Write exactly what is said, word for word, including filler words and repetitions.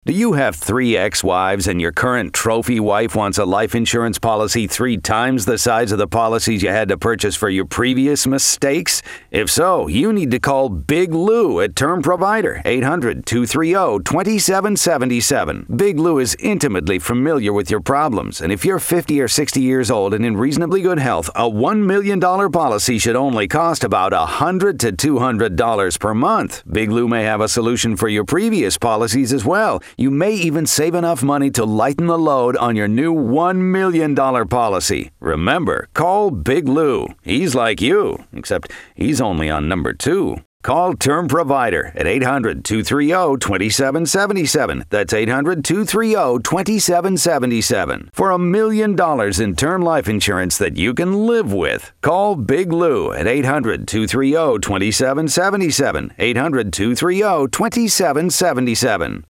Do you have three ex-wives and your current trophy wife wants a life insurance policy three times the size of the policies you had to purchase for your previous mistakes? If so, you need to call Big Lou at Term Provider, eight hundred, two three zero, two seven seven seven. Big Lou is intimately familiar with your problems, and if you're fifty or sixty years old and in reasonably good health, a one million dollars policy should only cost about one hundred to two hundred dollars per month. Big Lou may have a solution for your previous policies as well. You may even save enough money to lighten the load on your new one million dollars policy. Remember, call Big Lou. He's like you, except he's only on number two. Call Term Provider at eight hundred, two three zero, two seven seven seven. That's eight hundred, two three zero, two seven seven seven. For a million dollars in term life insurance that you can live with. Call Big Lou at eight hundred, two three zero, two seven seven seven. eight hundred, two three zero, two seven seven seven.